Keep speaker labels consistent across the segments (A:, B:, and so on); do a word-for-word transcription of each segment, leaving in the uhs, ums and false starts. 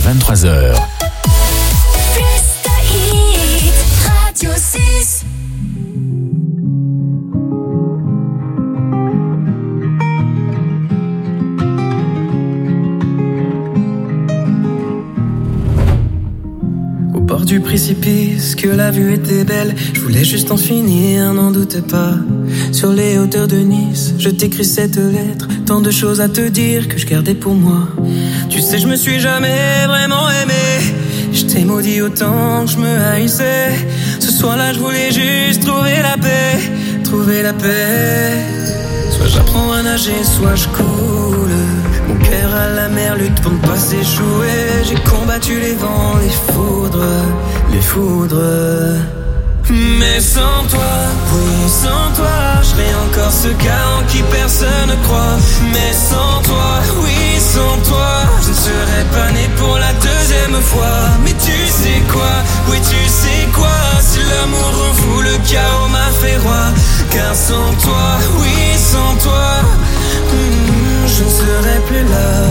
A: vingt-trois heures.
B: Radio six.
C: Au bord du précipice, que la vue était belle, je voulais juste en finir, n'en doute pas. Sur les hauteurs de Nice, je t'écris cette lettre, tant de choses à te dire que je gardais pour moi. Tu sais, je me suis jamais vraiment aimé, je t'ai maudit autant que je me haïssais. Ce soir-là, je voulais juste trouver la paix, trouver la paix. Soit j'apprends à nager, soit je coule. Mon cœur à la mer lutte pour ne pas s'échouer. J'ai combattu les vents, les foudres, les foudres. Mais sans toi, oui, sans toi, je serais encore ce gars en qui personne ne croit. Mais sans toi, oui, sans toi, je ne serais pas né pour la deuxième fois. Mais tu sais quoi, oui, tu sais quoi, si l'amour rend fou, le chaos m'a fait roi. Car sans toi, oui, sans toi, hmm, je ne serais plus là.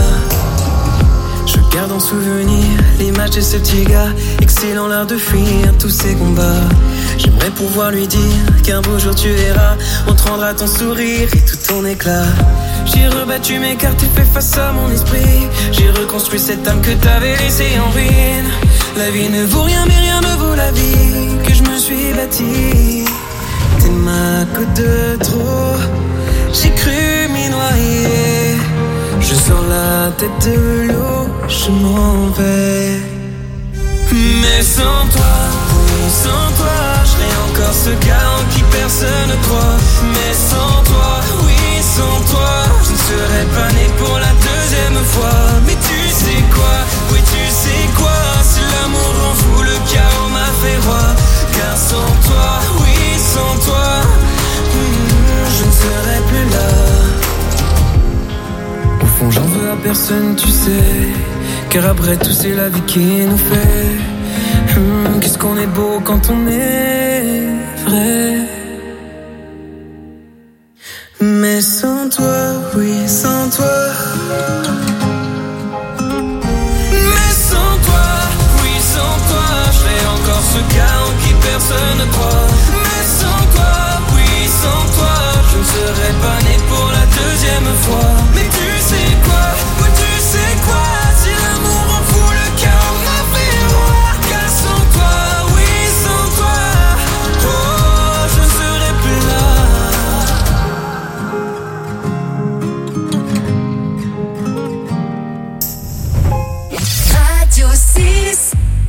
C: Je garde en souvenir l'image de ce petit gars, excellent l'art de fuir tous ces combats. J'aimerais pouvoir lui dire qu'un beau jour tu verras, on te rendra ton sourire et tout ton éclat. J'ai rebattu mes cartes et fait face à mon esprit. J'ai reconstruit cette âme que t'avais laissée en ruine. La vie ne vaut rien mais rien ne vaut la vie que je me suis bâtie. T'es ma goutte de trop, j'ai cru m'y noyer. Je sors la tête de l'eau, je m'en vais. Mais sans toi, oui, sans toi, je serais encore ce gars en qui personne ne croit. Mais sans toi, oui, sans toi, je ne serais pas né pour la deuxième fois. Mais tu sais quoi, oui, tu sais quoi, si l'amour rend fou, le chaos m'a fait roi. Car sans toi, oui, sans toi, hmm, je ne serais plus là. Au fond j'en veux à personne, tu sais, car après tout c'est la vie qui nous fait. Hum, qu'est-ce qu'on est beau quand on est vrai. Mais sans toi, oui, sans toi. Mais sans toi, oui, sans toi, je serais encore ce gars en qui personne ne croit. Mais sans toi, oui, sans toi, je ne serais pas né pour la deuxième fois. Mais tu sais quoi, oui, tu sais quoi, si l'amour en fout le chaos m'a fait roi. Car sans toi, oui, sans toi, oh, je ne serais plus là.
B: Radio six.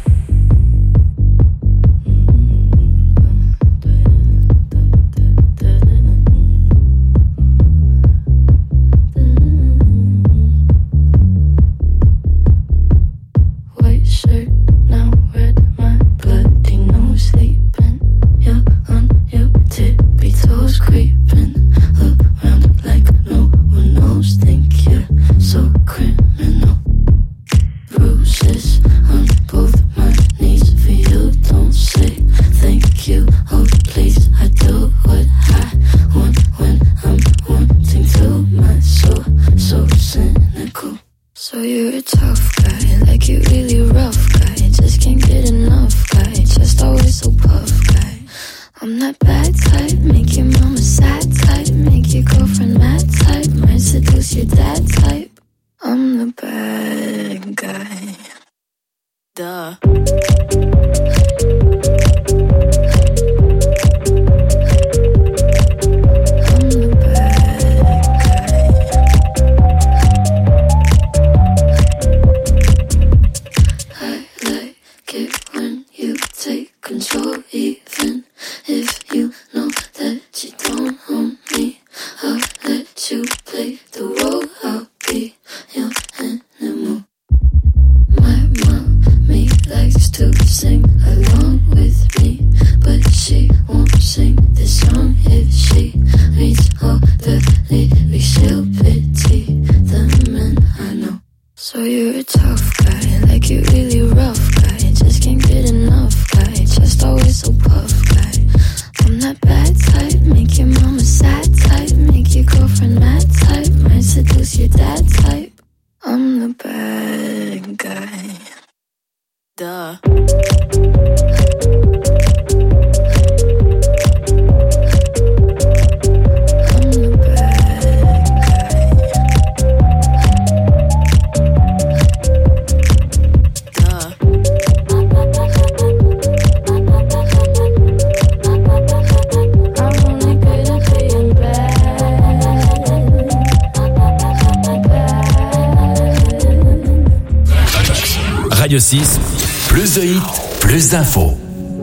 D: So you're a tough guy, like you really rough guy. Just can't get enough guy, just always so puff guy. I'm that bad type, make your mama sad type, make your girlfriend mad type, might seduce your dad type. I'm the bad guy. Duh.
E: Control, even if you know that you don't own me. I'll let you play the role. I'll be your animal. My mommy likes to sing along with me, but she won't sing this song if she reads all the lyrics. She'll pity the men I know. So you're a tough guy, like you really rough guy. Just can't get enough guy, just always so puff guy. I'm that bad type, make your mama sad type, make your girlfriend mad type, might seduce your dad type. I'm the bad guy.
A: Radio six, plus de hits, plus d'infos.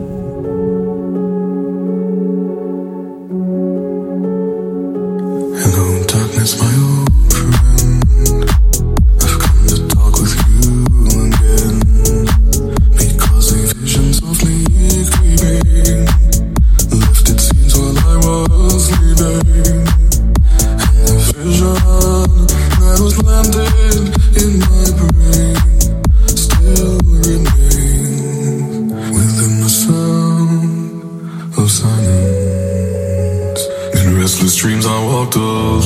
F: Hello, darkness, my old friend. I've come to talk with you again, because a vision softly creeping left its scenes while I was sleeping, and the vision that was landed in my brain still remains within the sound of silence. In restless dreams I walked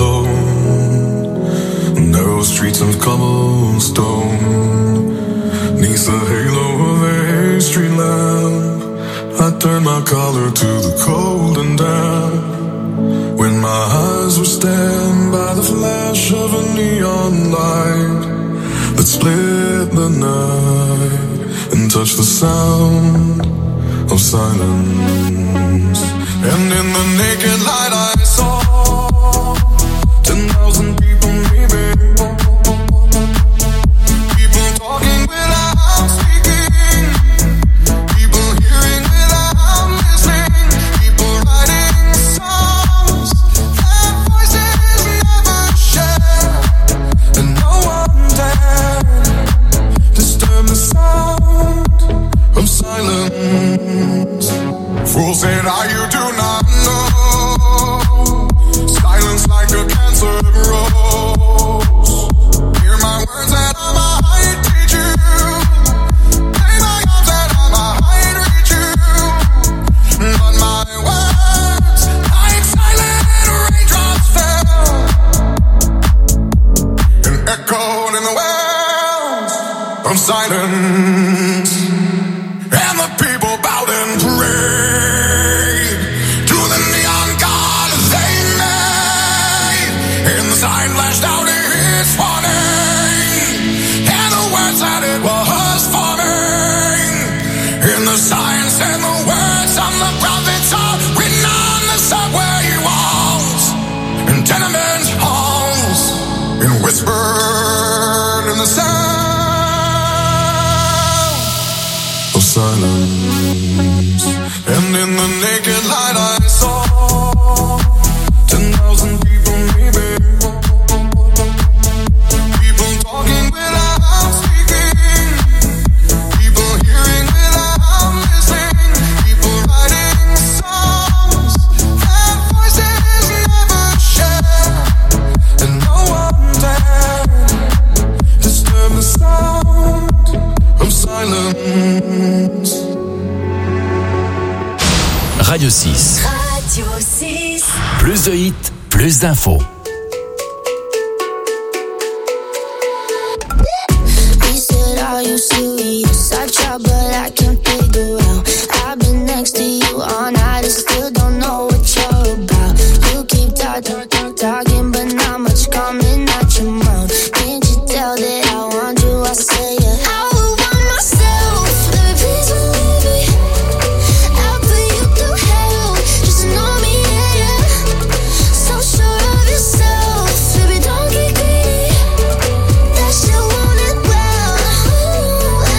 F: alone, narrow streets of cobblestone, neath the halo of a street lamp. I turned my collar to the cold and damp, when my eyes were stabbed by the flash of a neon light that split the night and touched the sound of silence. And in the naked light I saw ten thousand people maybe, people talking without speaking, people hearing without listening, people writing songs that voices never share, and no one dared disturb the sound of silence. Fools said, "Are you do not know? Silence like a cancer grows. Hear my words and I might teach you. Play my arms and I might reach you. But my words, like silent raindrops fell and echoed in the wells of silence. And the people bowed and prayed to the neon god they made. And the sign flashed out its warning, and the words that it was forming. And the sign said the words on the prophets are written on the subway walls and tenement halls, and whispered in the sound of silence. And in the naked light I saw ten thousand people maybe, people talking without speaking, people hearing without listening, people writing songs that voices never share, and no one dared disturb the sound of silence.
A: Radio six.
B: Radio six.
A: Plus de hits, plus d'infos.
E: He said, "Are you serious?" I try, but I can't figure out. I've been next to you all night and still don't know what you're about. You keep talking, talking, but not much coming out your mouth. Can't you tell that I want you? I say it. I would want myself, baby, please believe me. I'll put you through hell, just know me, yeah, yeah. So sure of yourself, baby, don't get greedy. That shit want it well. Ooh,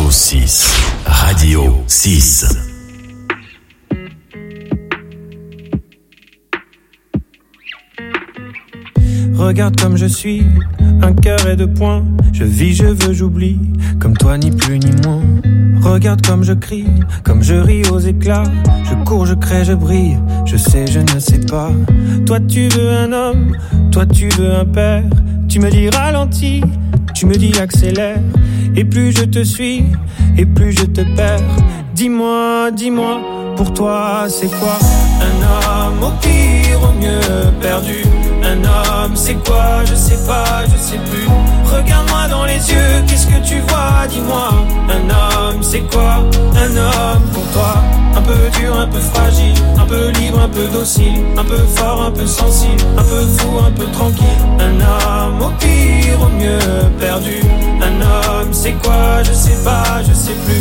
A: Radio six. Radio six.
C: Regarde comme je suis, un cœur et deux poings. Je vis, je veux, j'oublie, comme toi ni plus ni moins. Regarde comme je crie, comme je ris aux éclats. Je cours, je crée, je brille, je sais, je ne sais pas. Toi tu veux un homme, toi tu veux un père. Tu me dis ralentis, tu me dis accélère. Et plus je te suis, et plus je te perds. Dis-moi, dis-moi, pour toi c'est quoi? Un homme au pire, au mieux perdu. Un homme c'est quoi? Je sais pas, je sais plus. Regarde-moi dans les yeux, qu'est-ce que tu vois? Dis-moi. Un homme c'est quoi? Un homme pour toi. Un peu dur, un peu fragile, un peu libre, un peu docile, un peu fort, un peu sensible, un peu fou, un peu tranquille. Un homme au pire, au mieux perdu. Un homme c'est quoi? Je sais pas, je sais plus.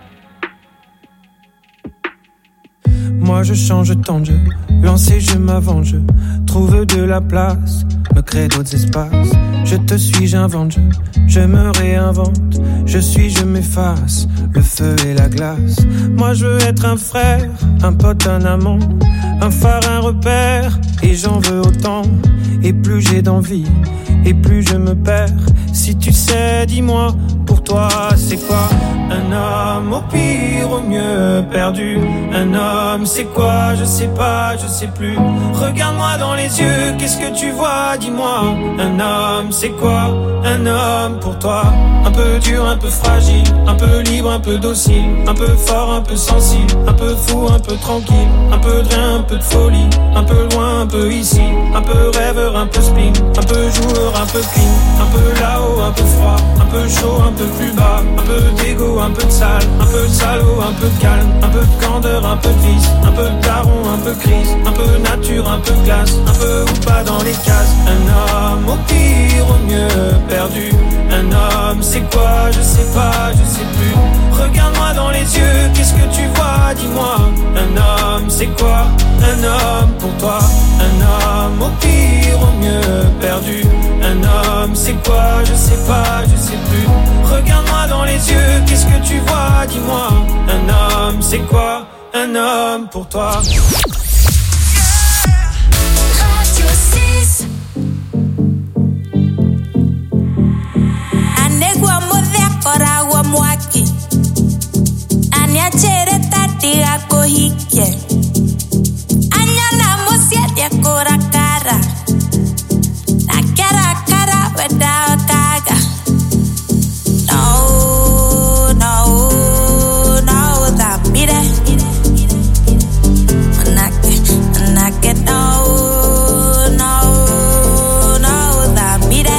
C: Moi je change tant de jeu, lancer je m'avance, je trouve de la place, me crée d'autres espaces. Je te suis, j'invente, je, je me réinvente. Je suis, je m'efface, le feu et la glace. Moi je veux être un frère, un pote, un amant, un phare, un repère. Et j'en veux autant, et plus j'ai d'envie, et plus je me perds. Si tu sais, dis-moi, pour toi c'est quoi? Un homme au pire, au mieux perdu. Un homme c'est quoi? Je sais pas, je sais plus. Regarde-moi dans les yeux, qu'est-ce que tu vois? Dis-moi. Un homme c'est quoi? Un homme pour toi. Un peu dur, un peu fragile, un peu libre, un peu docile, un peu fort, un peu sensible, un peu fou, un peu tranquille, un peu de rien, un peu de folie, un peu loin, un peu ici, un peu rêveur, un peu spleen, un peu joueur, un peu clean, un peu là-haut, un peu froid, un peu chaud, un peu plus bas, un peu d'égo, un peu de sale, un peu de salaud, un peu de calme, un peu de candeur, un peu de vice, un peu de daron, un peu crise, un peu nature, un peu de glace, un peu ou pas dans les cases. Un homme au pire, au mieux perdu. Un homme c'est quoi? Je sais pas, je sais plus. Regarde-moi dans les yeux, qu'est-ce que tu vois? Dis-moi. Un homme c'est quoi? Un homme pour toi. Un homme au pire, au mieux perdu. Un homme c'est quoi? Je sais pas, je sais plus. Regarde-moi dans les yeux, qu'est-ce que tu vois? Dis-moi. Un homme c'est quoi? Un homme pour toi.
B: Radio six.
G: Anegua modea koragua mwaki. Anya chere tatiga kohike. Anya na mosia dia kora cara. Na cara cara weda kaga. No, no, no, that be there. Anake, anake, no, no, no, that be there.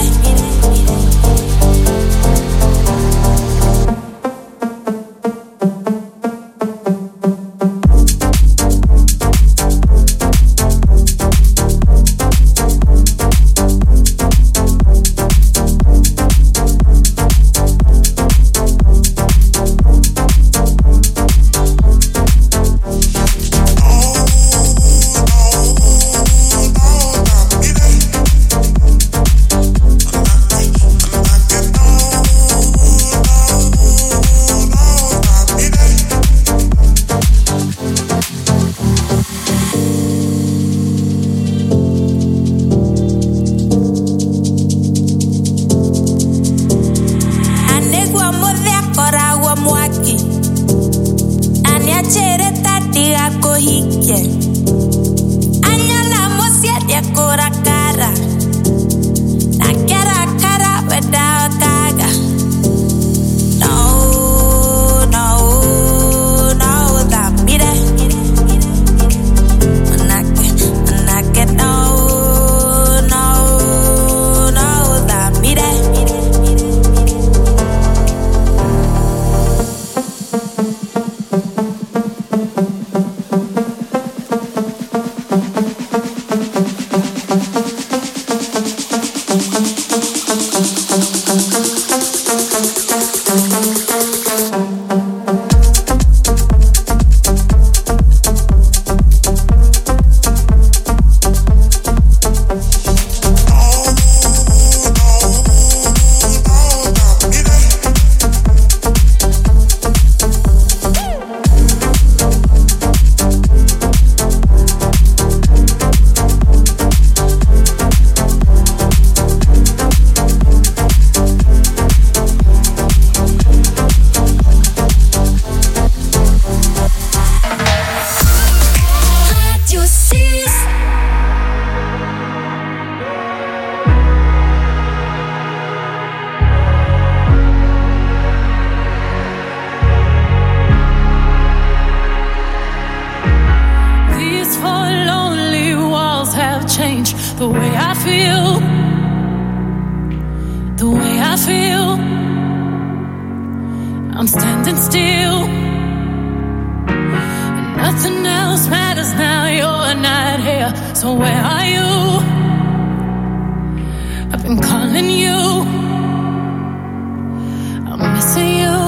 H: the way I feel, the way I feel. I'm standing still, and nothing else matters now. You're not here, so where are you? I've been calling you, I'm missing you.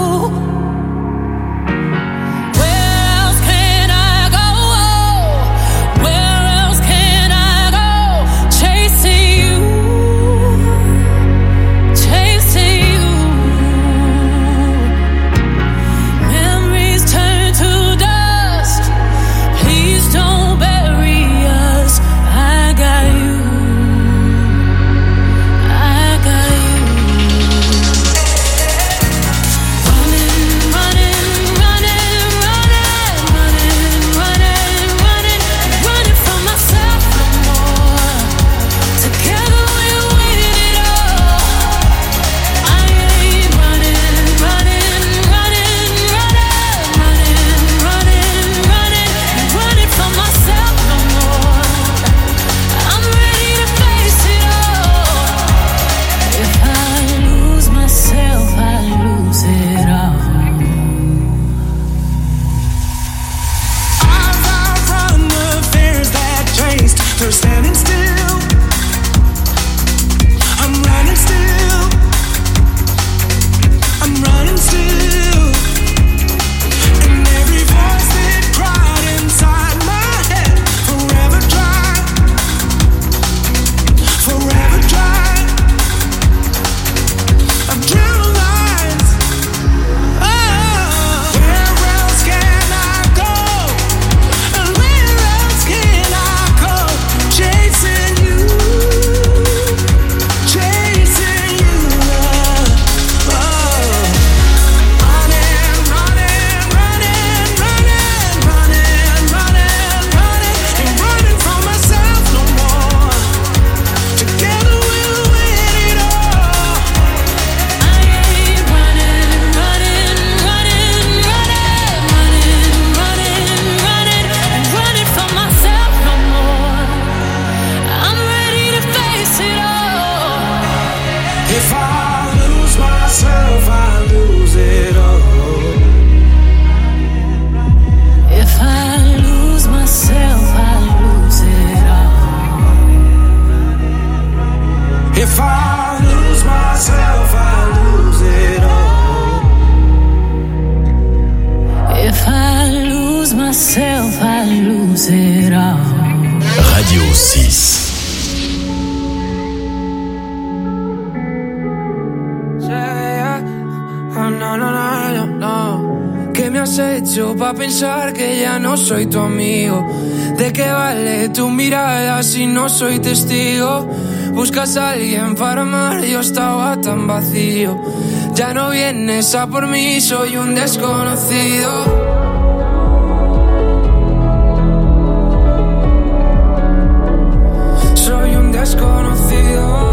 A: Radio six.
C: ¿Qué me has hecho pa' pensar que ya no soy tu amigo? ¿De qué vale tu mirada si no soy testigo? Buscas a alguien para amar, yo estaba tan vacío. Ya no vienes a por mí, soy un desconocido. Desconocido.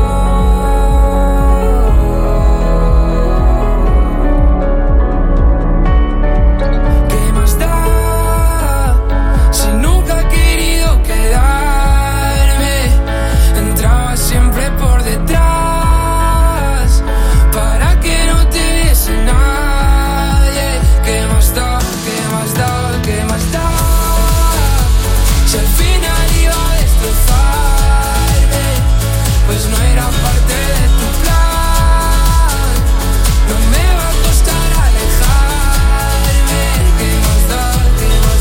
C: ¿Qué más da? Si nunca he querido quedarme, entraba siempre por detrás para que no te viese nadie. ¿Qué más da? ¿Qué más da? ¿Qué más da? Si al final iba a destrozar, pues no era parte de tu plan. No me va a costar alejarme. ¿Qué más da? ¿Qué más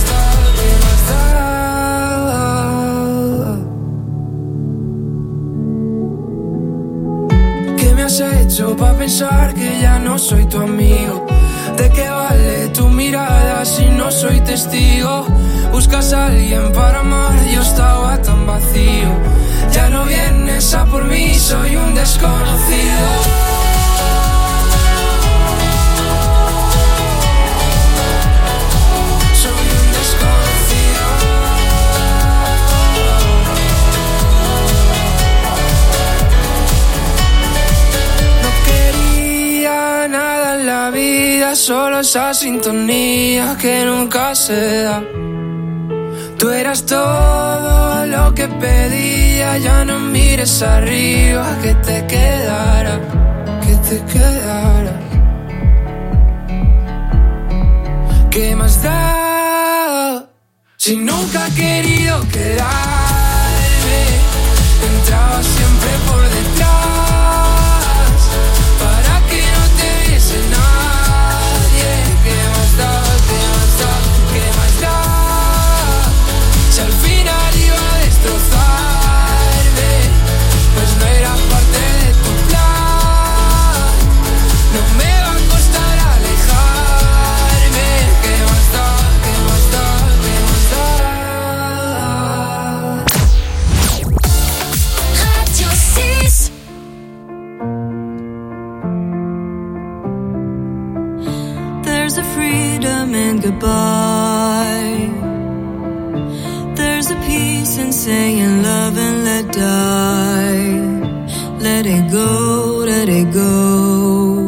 C: da? ¿Qué más da? ¿Qué me has hecho pa' pensar que ya no soy tu amigo? ¿De qué vale tu mirada si no soy testigo? Buscas a alguien para amar, yo estaba tan vacío. Ya no vienes a por mí, soy un desconocido. Soy un desconocido. No quería nada en la vida, solo esa sintonía que nunca se da. Tú eras todo lo que pedía, ya no mires arriba, que te quedara, que te quedara. ¿Qué más da? Si nunca he querido quedarme, entraba siempre por detrás, para que no te viese nadie. ¿Qué más da? ¿Qué más da? ¿Qué más da? Si al final iba a destrozarme, pues no era parte de tu plan. No me va a costar alejarme. ¿Qué más da? ¿Qué más da? ¿Qué más da?
B: Radio six.
I: There's a freedom in goodbye. There's a peace in saying love and let die. Let it go, let it go.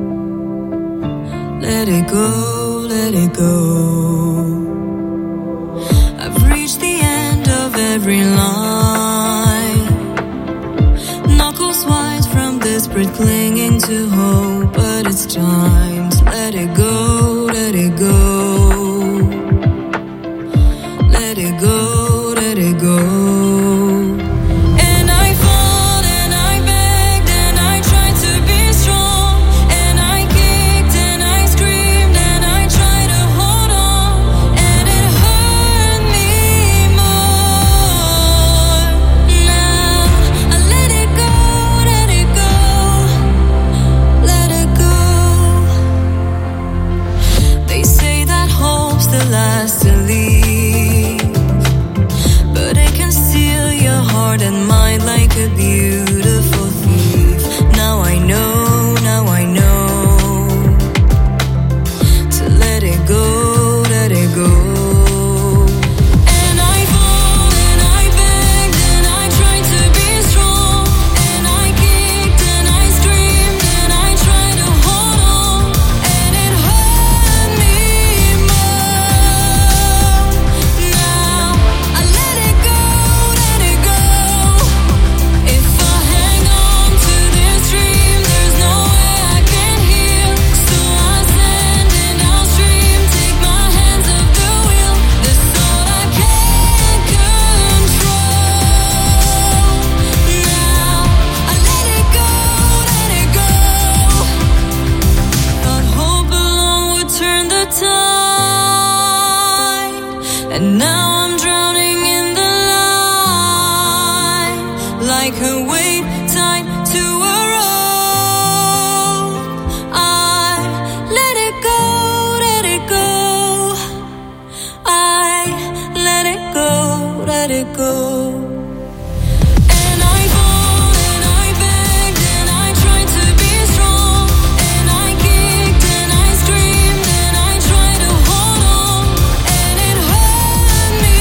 I: Let it go, let it go. I've reached the end of every line. Knuckles white from desperate clinging to hope, but it's time to let it go, let it go. Let it go, let it go. And I fought and I begged and I tried to be strong, and I kicked and I screamed and I tried to hold on, and it hurt me more. Now I let it go, let it go, let it go. They say that hope's the last to leave, but it can steal your heart and mind like a beautiful thief. Now I know, now I know, to let it go, let it go. And I fought and I begged and I tried to be strong, and I kicked and I screamed and I tried to hold on, and it hurt me more. Now I let it go, let it go. If I hang on to this dream, there's no way I can heal. So I stand and I'll stream, take my hands off the wheel. This thought I can't control. Now I let it go, let it go. Thought hope alone would turn the tide, and now I'm drowning in the light, like a weight tied to a rope. I let it go, let it go. I let it go, let it go. And I fought and I begged and I tried to be strong, and I kicked and I screamed and I tried to hold on, and it hurt me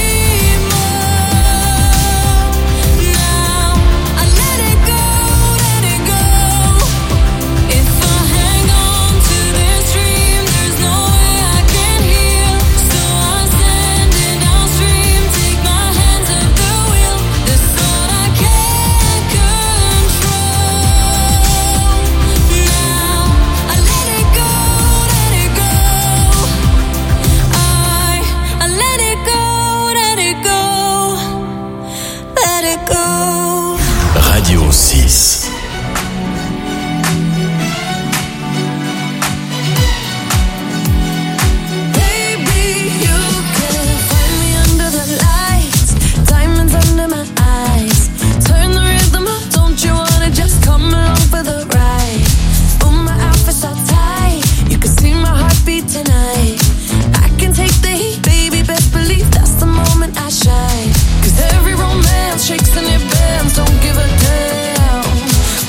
I: more. Now I let it go, let it go. If I hang on to this dream, there's no way I can heal. So I stand and I'll stream, take my hands off the wheel. This thought I can't control. Now I let it go, let it go. I I let it go, let it go, let it go.
A: Radio six.
E: Baby, you can find me under the lights, diamonds under my eyes. Turn the rhythm up, don't you wanna just come along for the ride? Oh, my outfit's so tight, you can see my heartbeat tonight. I can take the heat, baby, best believe that's the moment I shine. 'Cause every romance shakes and it bends, don't give a damn.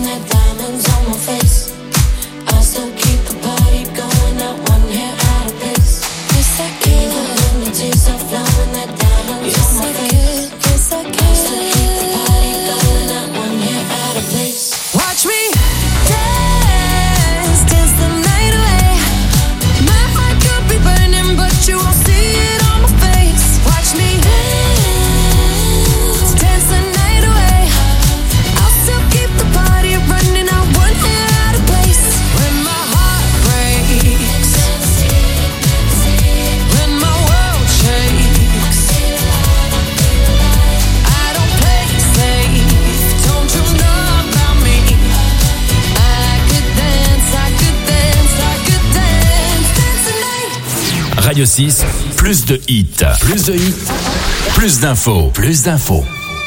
E: flowing, that diamonds on my face. I still keep the party going, not one hair out of place. Yes, I can. Even when the tears are flowing, that diamonds yes, on my I face. Could. Yes, I can. I still keep the party going, not one hair out of place.
H: Watch me dance, dance the night away. My heart could be burning, but you won't see it on my face. Watch me dance, dance the night away. I'll still keep the party running, not one hair out of place. When my heart breaks, when my world shakes, I don't play safe, don't you know about me? I could dance, I could dance, I could dance, dance tonight.
A: Radio six, plus de hits. Plus de hits, plus d'infos. Plus d'infos.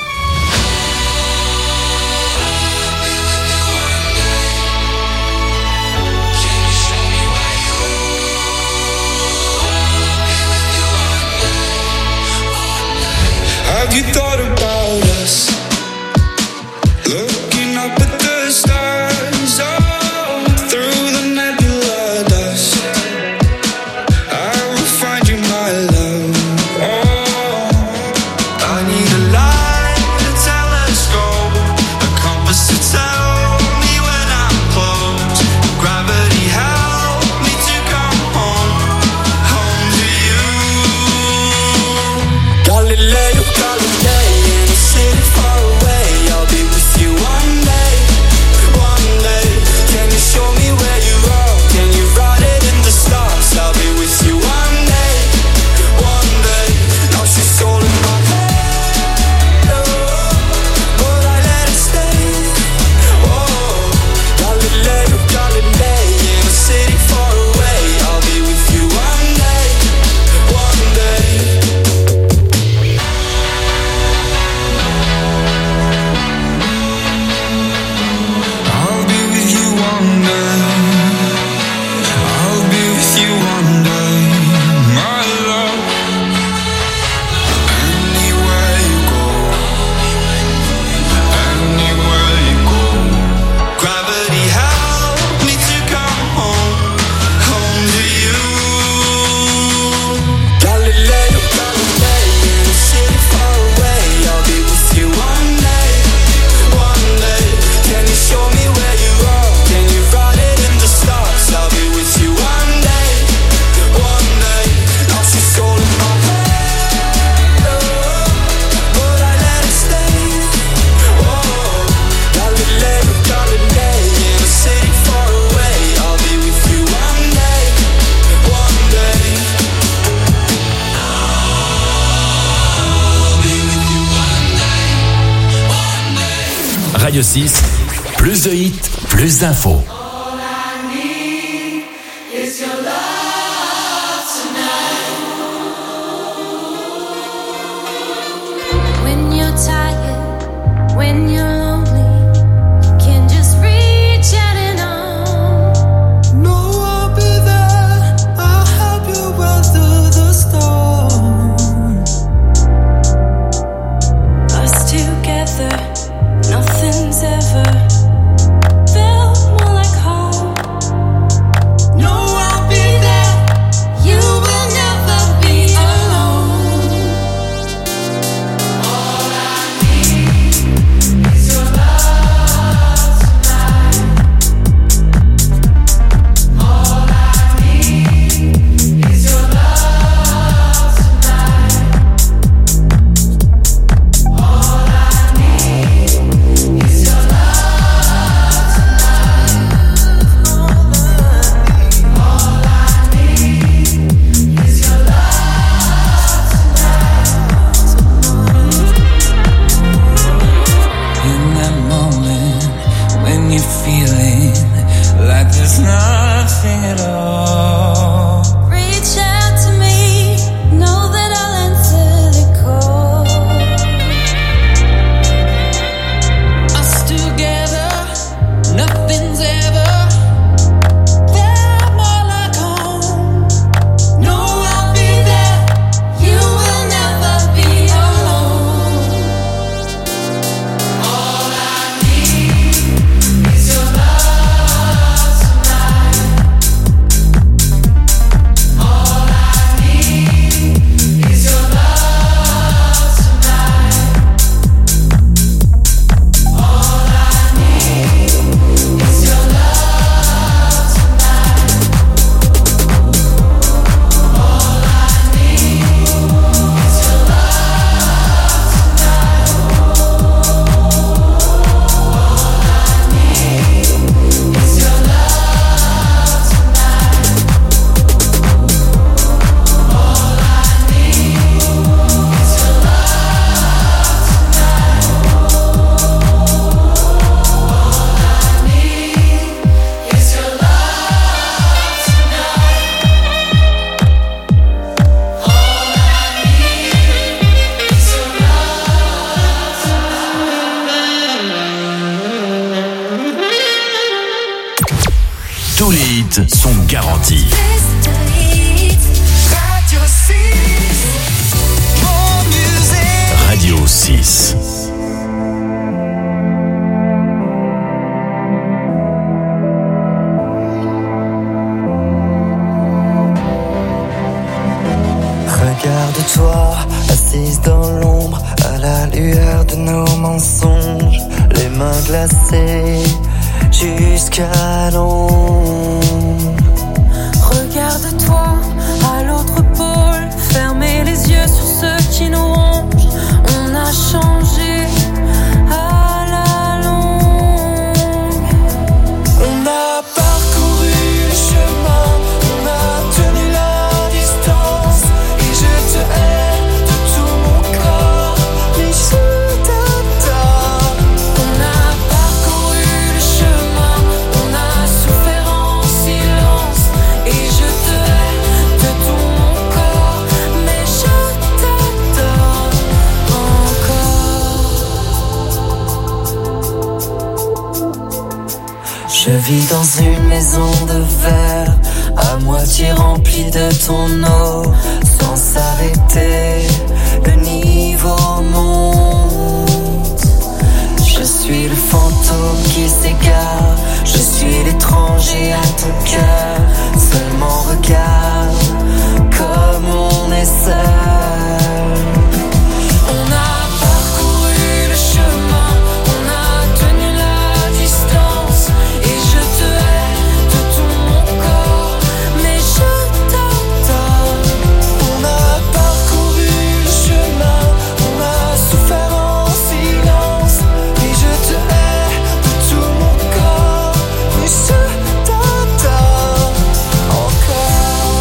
J: Have you thought about us? Looking up at the stars, oh, through the nebula dust. I will find you, my love. Oh, I need a light, a telescope, a compass to tell me when I'm close. Gravity help me to come home, home to you. Galileo, Galilei, in a city far away. I'll be with you one day, one day. Can you show me where you are? Can you write it in the stars? I'll be with you one day, one day. Now she's all in my head, oh, but I let it stay. Oh, Galileo, Galilei, in a city far away. I'll be with you one day, one day. I'll be with you one day. I'll be with you one day, my love. Anywhere you go, anywhere you go. Gravity help me to come home, home to you. Galileo, Galilei, in a city far away. I'll be with you one day, one day. Can you show me where you are? Can you write it in the stars? I'll be with you one day, one day. Now she's all in my head, oh, but I let it stay. Oh, Galileo, Galilei, in a city far away. I'll be with you one day, one day. I'll be with you one day, one day.
A: Radio six, plus de hits, plus d'infos.
H: When you're tired, when you're lonely, can just reach out and on.
C: No, I'll be there. I'll help you weather the storm.
H: Us together, nothing's ever felt more like home.
C: No, I'll be there.
H: You will never be alone.
C: In that moment when you're feeling like there's nothing at all.
H: Reach out to me, know that I'll answer the call.
C: Us together, nothing's ever felt more like home. No, I'll be there.
H: You will never be alone.
C: All I need
A: tous les hits sont garantis.
B: Radio six. More music.
A: Radio six.
C: Regarde-toi, assise dans l'ombre, à la lueur de nos mensonges, les mains glacées jusqu'à l'ombre.
I: Regarde-toi à l'autre pôle, fermez les yeux sur ceux qui nous rongent. On a changé à la longue.
C: On a parcouru le chemin, on a tenu la distance, et je te hais de tout mon corps, mais je t'adore.
I: On a parcouru le chemin, on a souffert en silence, et je te hais de tout mon corps, mais je t'adore encore.
C: Je vis dans une maison de verre, à moitié remplie de ton eau, sans s'arrêter, le niveau monte. Je suis le fantôme qui s'égare, je suis l'étranger à ton cœur. Seulement regarde comme on est seul.
I: On a parcouru le chemin, on a tenu la distance, et je te hais de tout mon corps, mais je t'adore.
C: On a parcouru le chemin, on a souffert en silence, et je te hais de tout mon corps, mais je t'adore encore.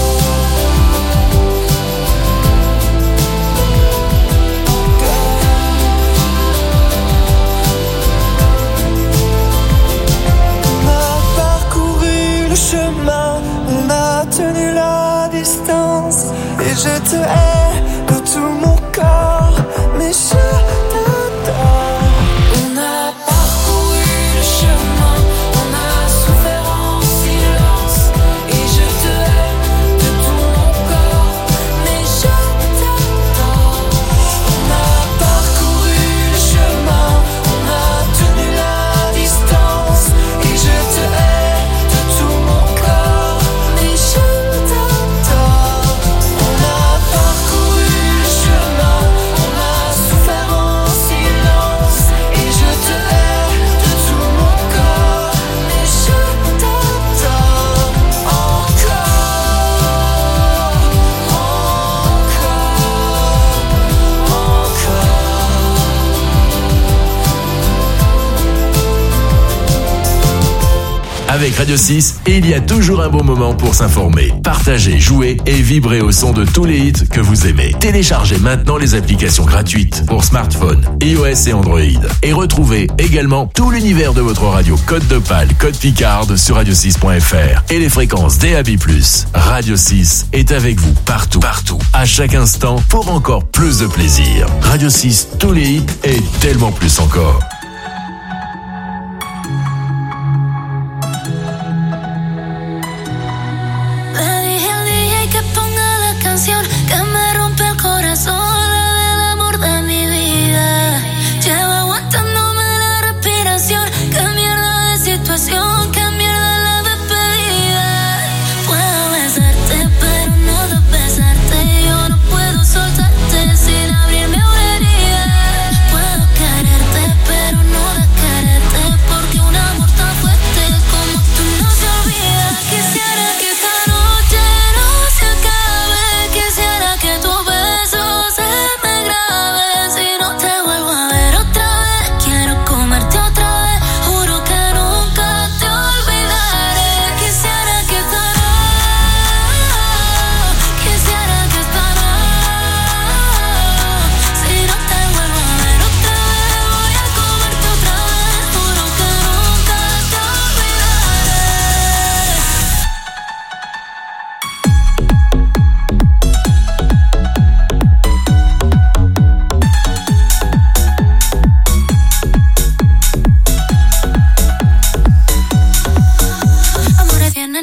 C: On a parcouru le chemin, on a tenu la distance, et je te hais de tout mon corps, mais je t'adore.
I: On a parcouru le chemin, on a souffert en silence, et je te hais de tout mon corps, mais je t'adore.
C: On a parcouru le chemin, on a tenu la distance, et je te hais de tout mon corps, mais je t'adore. On a parcouru le chemin, on a souffert en silence, et je te hais de tout mon corps, mais je t'adore encore,
A: Avec Radio six, il y a toujours un bon moment pour s'informer, partager, jouer et vibrer au son de tous les hits que vous aimez. Téléchargez maintenant les applications gratuites pour smartphone, iOS et Android. Et retrouvez également tout l'univers de votre radio Code de Pâle, Code Picarde sur radio six point f r et les fréquences D A B plus. Radio six est avec vous partout, partout, à chaque instant pour encore plus de plaisir. Radio six, tous les hits et tellement plus encore.
D: Le dije al D J que ponga la canción que me rompe el corazón, la del amor de mi vida. Llevo aguantándome la respiración, qué mierda de situación, qué mierda la despedida. Puedo besarte pero no besarte, yo no puedo soltarte sin abrirme una herida. Puedo quererte pero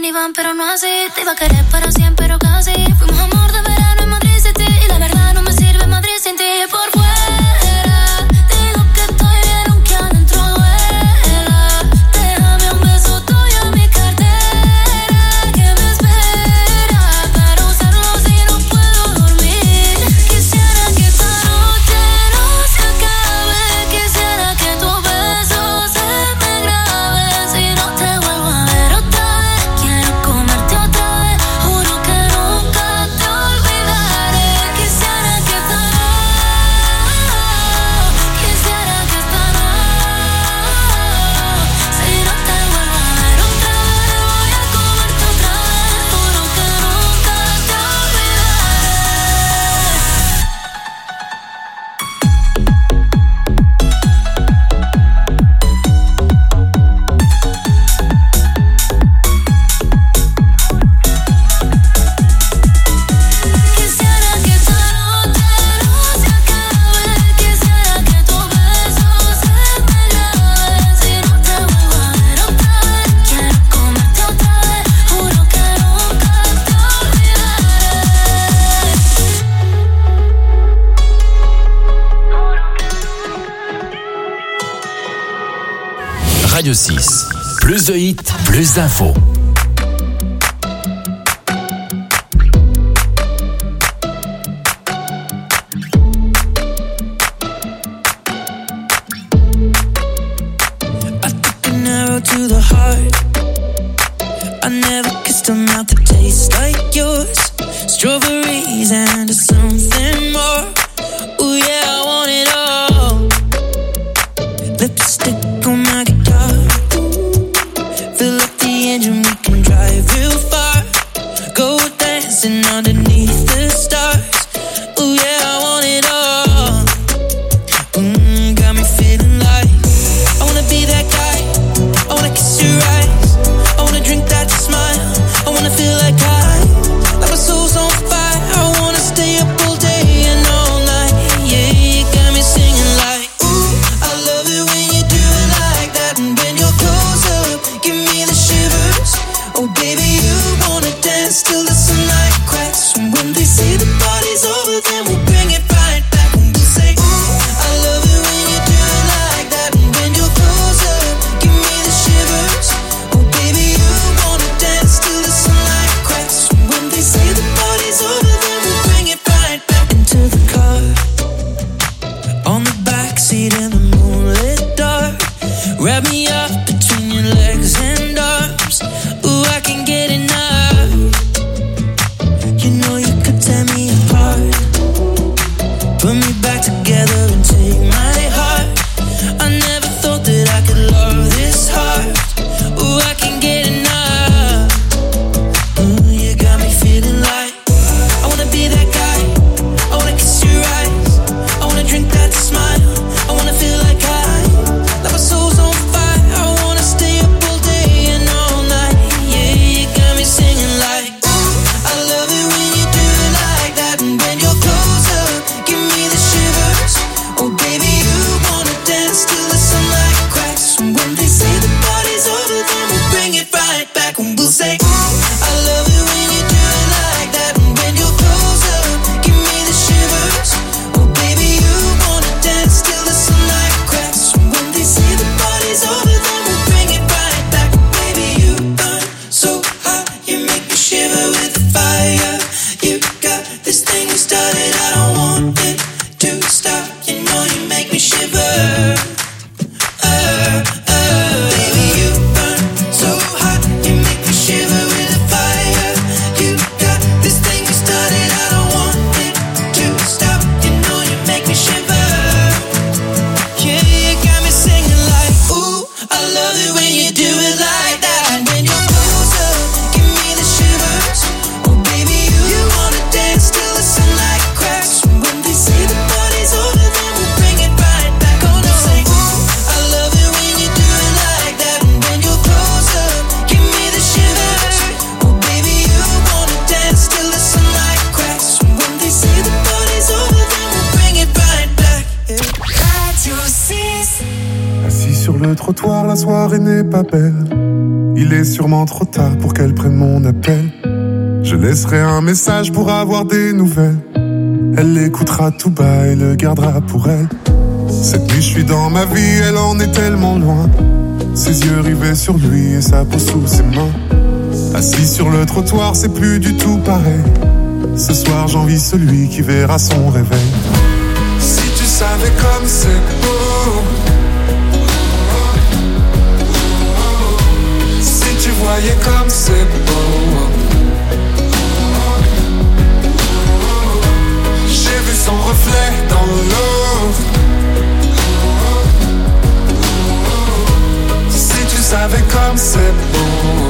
E: iban, pero no así. Te iba a querer para siempre, pero casi. Fuimos amor de verano en Madrid City. Y la verdad no me sirve Madrid sin ti. Por fuera, digo que estoy bien aunque adentro duela. Déjame un beso tuyo en mi cartera que me espera para usarlo si no puedo dormir. Quisiera que esta noche no se acabe. Quisiera que tus besos se me graben. Si no te vuelvo a ver otra vez, quiero comerte otra vez. Juro que nunca te olvidaré. Quisiera que esta noche, quisiera que esta noche, si no te vuelvo a ver otra vez, voy a comerte otra vez. Juro que nunca te Quisiera que esta noche no se acabe. Quisiera que tus besos se me graben. Si no te vuelvo a ver otra vez, quiero comerte otra vez. Juro que nunca te olvidaré.
A: Radio six. Plus de hits, plus d'infos.
C: I took an arrow to the heart. I never kissed a mouth that tastes like yours. Strawberries and something more. Ooh yeah, I want it all. Lipstick on my guitar. Fill up the engine, we can drive real far. Go dancing underneath the stars. Ooh yeah, I want it all. Mm, got me feeling like I wanna be that guy. I wanna kiss your eyes. I wanna drink that smile. I wanna feel like I, like my soul's on fire. I wanna stay up all day and all night. Yeah, you got me singing like, ooh, I love it when you do it like that. And when you're close up, give me the shivers. Oh baby, you wanna dance till the sunlight cracks. And when they say the party's over, then we'll bring it right back. And we'll say, ooh, I love it when you do it like that. And when you're close up, give me the shivers. Oh baby, you wanna dance till the sunlight cracks. And when they say the party's over, then we'll bring it right back. Into the car, on the backseat in the moonlit dark. Wrap me up between your legs and arms. Ooh, I can get enough. You know you could tear me apart. Put me back together and take my heart. I never thought that I could love this hard. Ooh, I can get enough. Ooh, you got me feeling like I wanna be that guy. I wanna kiss your eyes. I wanna drink that smile. I wanna feel like I, like my soul's on fire. I wanna stay up all day and all night. Yeah, you got me singing like, ooh, I love it when you do it like that. And when you're close up, give me the shivers. Oh baby, you wanna dance till the sunlight cracks. And when they say the party's over, then we'll bring it right back. And we'll say, ooh, I love it when you do it like that. And when you're close up, give me the shivers. Oh baby, you wanna dance till the sunlight cracks. And when they say the party's over, then we'll bring it right back. Baby, you burn so hot, you make me shiver with the fire. You got this thing you started, I don't want it to stop. You know you make me shiver. Uh, uh, baby, you burn so hot, you make me shiver with the fire. You got this thing you started, I don't want it to stop. You know you make me shiver. Yeah, you got me singing like, ooh, I love it when you do it like that. And when you're close up, give me the shivers. Oh baby, you, you wanna dance till the sunlight cracks. And when they say the party's over, then we'll bring it right back. Gonna say, ooh, I love it when you do it like that. And when you're close up, give me the shivers. Oh baby, you wanna dance till the sunlight cracks. And when they say the party's over, then we'll bring it right back. Yeah.
B: Radio six.
K: Assis sur le trottoir, la soirée n'est pas belle. Il est sûrement trop tard pour qu'elle prenne mon appel. Je laisserai un message pour avoir des nouvelles. Elle l'écoutera tout bas et le gardera pour elle. Cette nuit je suis dans ma vie, elle en est tellement loin. Ses yeux rivés sur lui et sa peau sous ses mains. Assis sur le trottoir, c'est plus du tout pareil. Ce soir j'envie celui qui verra son réveil.
F: Si tu savais comme c'est beau, si tu voyais comme c'est beau. J'ai vu son reflet dans l'eau. Si tu savais comme c'est beau.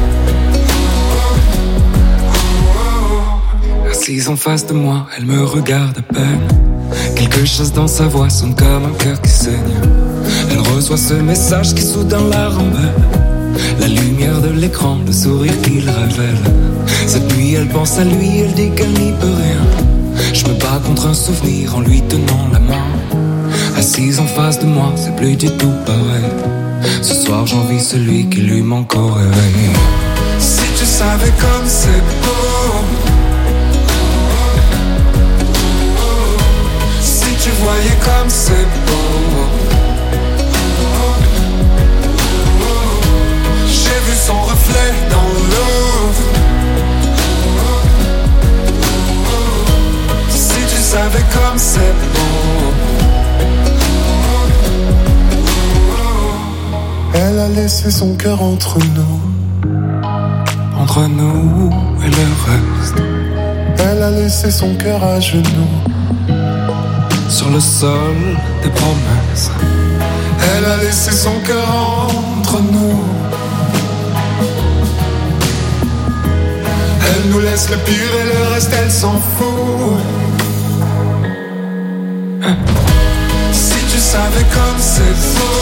C: Assise en face de moi, elle me regarde à peine. Quelque chose dans sa voix sonne comme un cœur qui saigne. Elle reçoit ce message qui soudain la rend belle. La lumière de l'écran, le sourire qu'il révèle. Cette nuit elle pense à lui, elle dit qu'elle n'y peut rien. Je me bats contre un souvenir en lui tenant la main. Assise en face de moi, c'est plus du tout pareil. Ce soir j'envie celui qui lui manque au réveil.
F: Si tu savais comme c'est beau, si tu voyais comme c'est beau. J'ai vu son reflet dans l'eau. Si tu savais comme c'est beau.
K: Elle a laissé son cœur entre nous.
C: Entre nous et le reste.
K: Elle a laissé son cœur à genoux.
C: Sur le sol des promesses.
F: Elle a laissé son cœur entre nous. Elle nous laisse le pire et le reste elle s'en fout. Si tu savais comme c'est beau.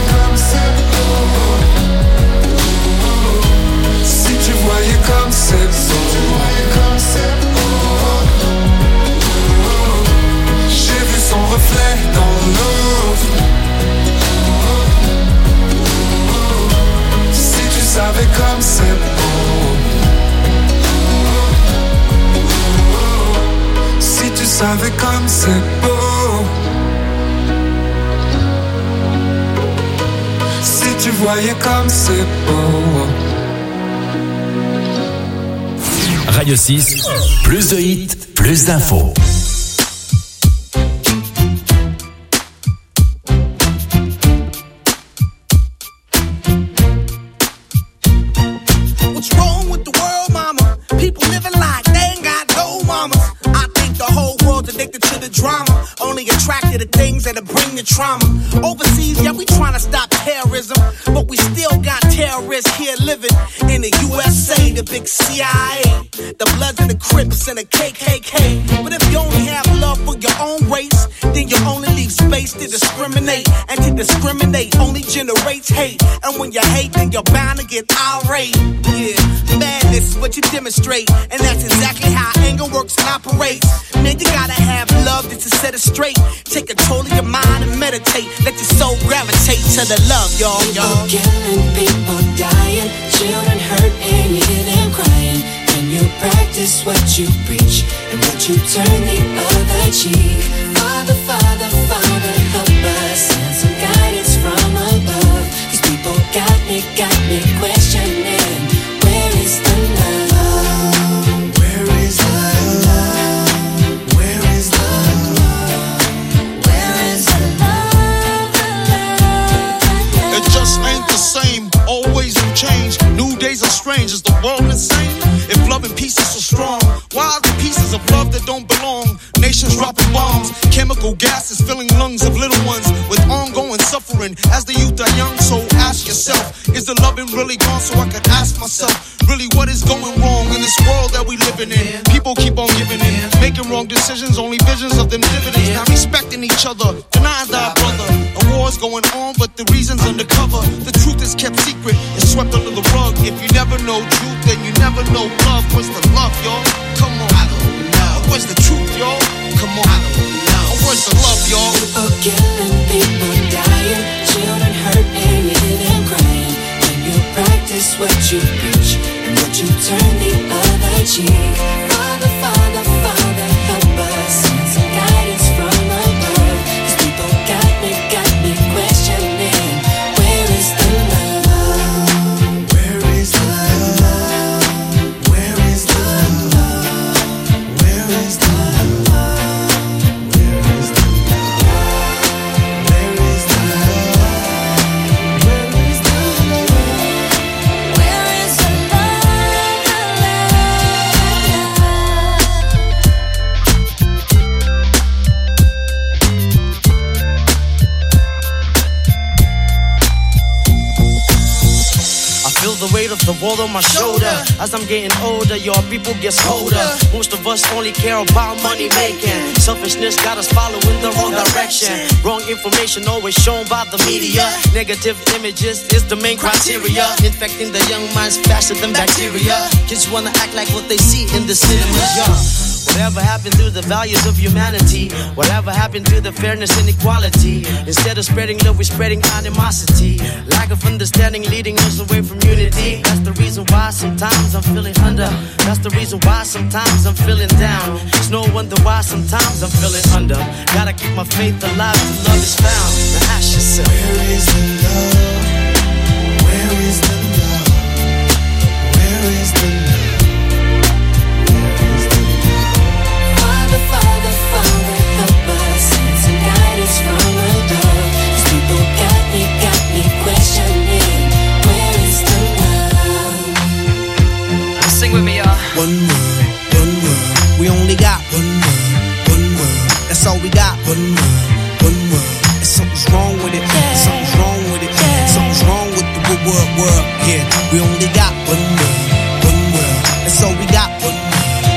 F: Si tu voyais comme c'est beau. J'ai vu son reflet dans l'eau. Si tu savais comme c'est beau. Si tu savais comme c'est beau. Si tu voyais comme c'est beau.
A: Radio six, plus de hits, plus d'infos.
L: What's wrong with the world, mama? People living like they ain't got no mamas. I think the whole world's addicted to the drama. Only attracted to things that'll bring the trauma. Overseas, yeah, we trying to stop terrorism, but we still got terrorists here living in the U S A, the big C I A, the Bloods and the Crips and the K K K. But if you only have love for your own race, then you only leave space to discriminate. And to discriminate only generates hate. And when you hate, then you're bound to get irate. Yeah, madness is what you demonstrate, and that's exactly how anger works and operates. Man, you gotta have love just to set it straight. Take control of your mind and meditate. Let your soul gravitate to the love, y'all, y'all.
M: People killing, people dying, children hurt and you hear them crying. When you practice what you preach and what you turn the other cheek. Father, Father, Father, help us. Send some guidance from above. These people got me, got me questioning. Where is the love? Where is the love? Where is the love? Where is the love? The love?
N: It just ain't the same. Always new change. New days are strange. Is the world insane? If love and peace is so strong, why are the pieces of love that don't belong? Nations dropping bombs, chemical gases filling lungs of little ones with ongoing suffering as the youth are young. So ask yourself, is the loving really gone? So I could ask myself, really what is going wrong in this world that we living in? People keep on giving in, making wrong decisions, only visions of them dividends. Not respecting each other, denying thy brother. A war's going on, but the reason's undercover. The truth is kept secret, it's swept under the rug. If you never know truth, then you never know love. Where's the love, y'all? Come on, I don't know. Where's the truth, y'all? Come on, I don't know. Where's the love, y'all?
M: People killing, people dying, children hurt and you hear them crying. When you practice practice what you preach, and would you turn the other cheek? Father, Father, Father, help us. Send some guidance from above. 'Cause people got me, got me questioning. Where is the love? Where is the love? Where is the love? Where is the love? Where is the love? Where is the love? Where is the love? Where is the
O: I feel the weight of the world on my shoulder. As I'm getting older, your people get colder. Most of us only care about money making. Selfishness got us following the wrong direction. Wrong information always shown by the media. Negative images is the main criteria. Infecting the young minds faster than bacteria. Kids wanna act like what they see in the cinemas, yeah. Whatever happened to the values of humanity? Whatever happened to the fairness and equality? Instead of spreading love, we're spreading animosity. Lack of understanding leading us away from unity. That's the reason why sometimes I'm feeling under. That's the reason why sometimes I'm feeling down. It's no wonder why sometimes I'm feeling under. Gotta keep my faith alive till love is found. Now ask yourself,
M: Where is the love? Where is the love? Where is the love? Father, Father, Father, help us. Send some guidance from above. 'Cause people got me, got me questioning. Where is the love?
P: Sing with me, y'all.
L: One world, one world. We only got one world, one world. That's all we got. One world, one world. And something's wrong with it. Something's wrong with it. Something's wrong with the world, world, world. Yeah, we only got one world, one world. That's all we got. One world.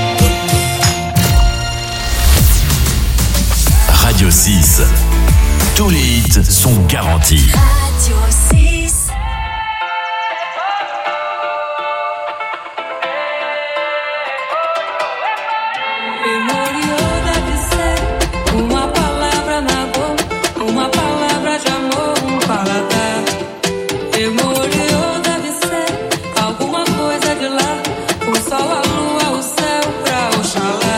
A: Radio six. Tous les hits sont garantis.
M: Radio six.
I: Memoriou deve ser uma palavra na boca, uma palavra de amor, um paladar. Memoriou deve ser alguma coisa de lá, o sol, a lua, o céu pra Oxalá.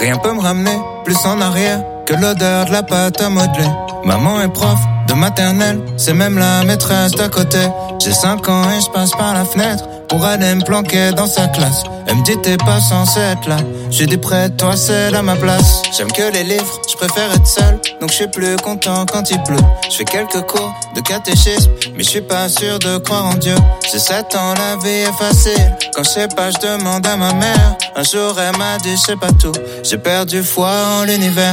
Q: Rien peut me ramener plus en arrière que l'odeur de la pâte à modeler. Maman est prof de maternelle, c'est même la maîtresse d'à côté. J'ai cinq ans et je passe par la fenêtre pour aller me planquer dans sa classe. Elle me dit t'es pas censé être là. J'ai dit près de toi c'est à ma place. J'aime que les livres, je préfère être seul, donc je suis plus content quand il pleut. Je fais quelques cours de catéchisme, mais je suis pas sûr de croire en Dieu. J'ai sept ans, la vie est facile. Quand je sais pas, je demande à ma mère. Un jour elle m'a dit je sais pas tout. J'ai perdu foi en l'univers.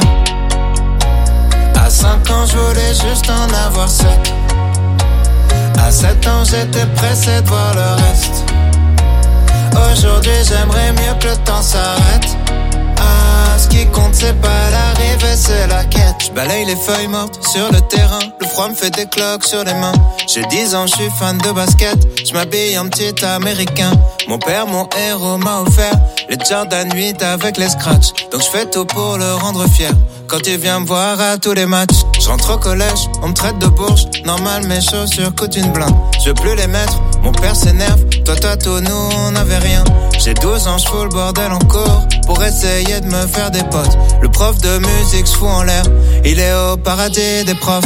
Q: À cinq ans, je voulais juste en avoir sept. À sept ans, j'étais pressé de voir le reste. Aujourd'hui, j'aimerais mieux que le temps s'arrête. Ah, ce qui compte, c'est pas l'arrivée, c'est la quête. Je balaye les feuilles mortes sur le terrain. Le froid me fait des cloques sur les mains. J'ai dix ans, je suis fan de basket. Je m'habille en petit américain. Mon père, mon héros, m'a offert les Jordan huit avec les scratchs. Donc je fais tout pour le rendre fier. Quand il vient me voir à tous les matchs, je rentre au collège, on me traite de bourge. Normal, mes chaussures coûtent une blinde. Je veux plus les mettre, mon père s'énerve. Toi, toi, tout, nous, on n'avait rien. J'ai douze ans, je fous le bordel en cours pour essayer de me faire des potes. Le prof de musique se fout en l'air, il est au paradis des profs.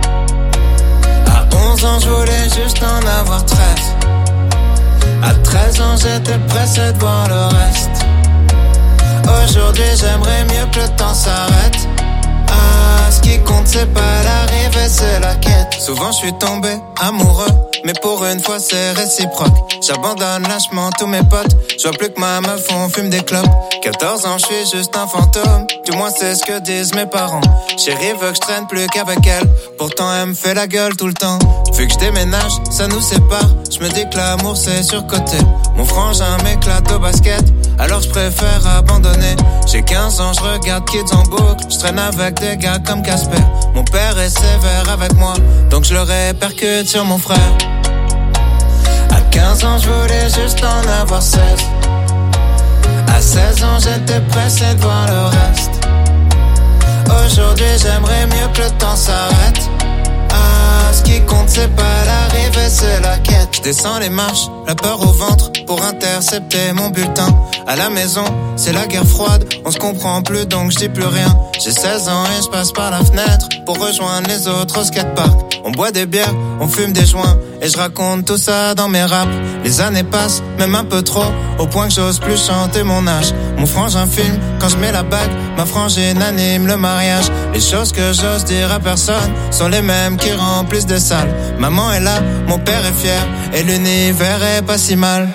Q: À onze ans, je voulais juste en avoir treize. À treize ans, j'étais pressé de voir le reste. Aujourd'hui, j'aimerais mieux que le temps s'arrête. Ah, ce qui compte, c'est pas l'arrivée, c'est la quête. Souvent, je suis tombé amoureux, mais pour une fois, c'est réciproque. J'abandonne lâchement tous mes potes. Je vois plus que ma meuf, on fume des clopes. quatorze ans, je suis juste un fantôme. Du moins, c'est ce que disent mes parents. Chérie veut que je traîne plus qu'avec elle. Pourtant, elle me fait la gueule tout le temps. Vu que je déménage, ça nous sépare. Je me dis que l'amour, c'est surcoté. Mon frangin m'éclate au basket, alors je préfère abandonner. J'ai quinze ans, je regarde Kids en boucle. Je traîne avec des gars comme Casper. Mon père est sévère avec moi, donc je le répercute sur mon frère. À quinze ans, je voulais juste en avoir seize. À seize ans, j'étais pressé de voir le reste. Aujourd'hui, j'aimerais mieux que le temps s'arrête. Ah, ce qui compte, c'est pas l'arrivée, c'est la quête. Je descends les marches, la peur au ventre, pour intercepter mon bulletin. À la maison, c'est la guerre froide, on se comprend plus donc je dis plus rien. J'ai seize ans et je passe par la fenêtre pour rejoindre les autres au skatepark. On boit des bières, on fume des joints, et je raconte tout ça dans mes raps. Les années passent, même un peu trop, au point que j'ose plus chanter mon âge. Mon frangin filme, quand je mets la bague, ma frangine anime le mariage. Les choses que j'ose dire à personne sont les mêmes qui remplissent des salles. Maman est là, mon père est fier, et l'univers est pas si mal.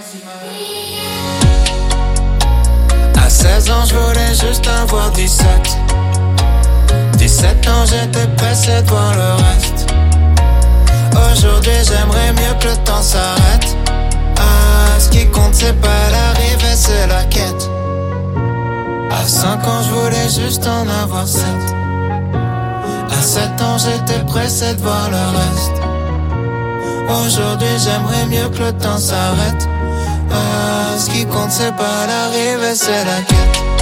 Q: À seize ans, je voulais juste avoir dix-sept. dix-sept ans, j'étais pressé de voir le reste. Aujourd'hui, j'aimerais mieux que le temps s'arrête. Ah, ce qui compte, c'est pas l'arrivée, c'est la quête. À cinq ans, je voulais juste en avoir sept. À sept ans, j'étais pressé de voir le reste. Aujourd'hui, j'aimerais mieux que le temps s'arrête. Ah, ce qui compte, c'est pas l'arrivée, c'est la quête.